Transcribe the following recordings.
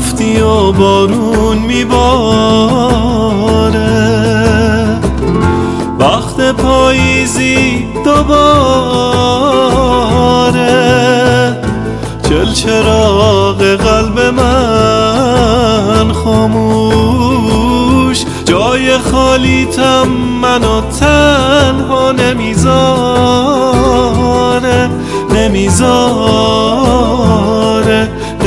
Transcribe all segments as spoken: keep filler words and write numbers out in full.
رفتی و بارون میباره، وقت پاییزی دوباره. چل چراغ قلب من خاموش، جای خالیتم منو تنها نمیذاره، نمیذاره،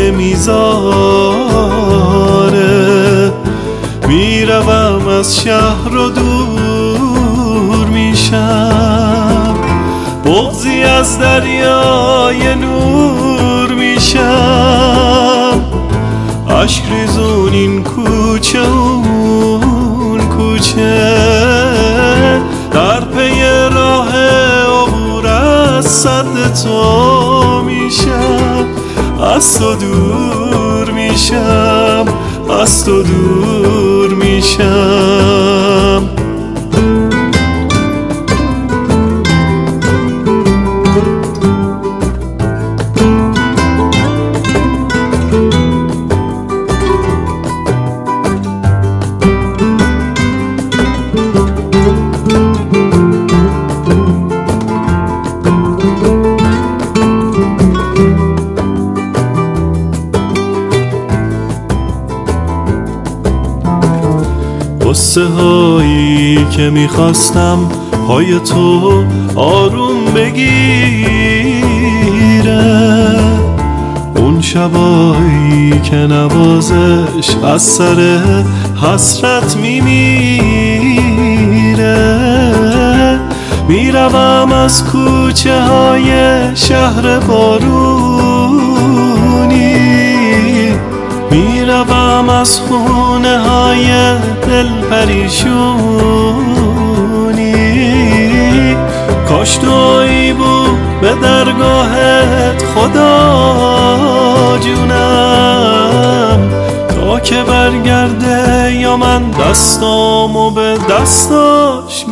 نمیذاره. میروم از شهر و دور میشم، بغضی از دریای نور میشم. عشق ریزون این کوچه اون کوچه، در پی راه عبور از صد تو میشم. از تو دور میشم، از تو دور میشم. قصه هایی که میخواستم پای تو آروم بگیره، اون شبایی که نوازش از سر حسرت میمیره. میروم از کوچه های شهر بارونی، میروم از خونه های دل پریشونی. کاش تویی بود به درگاهت خدا جونم، تا که برگرده یا من دستامو به دستاش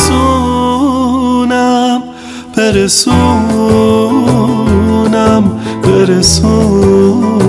برسونم، برسونم، برسونم.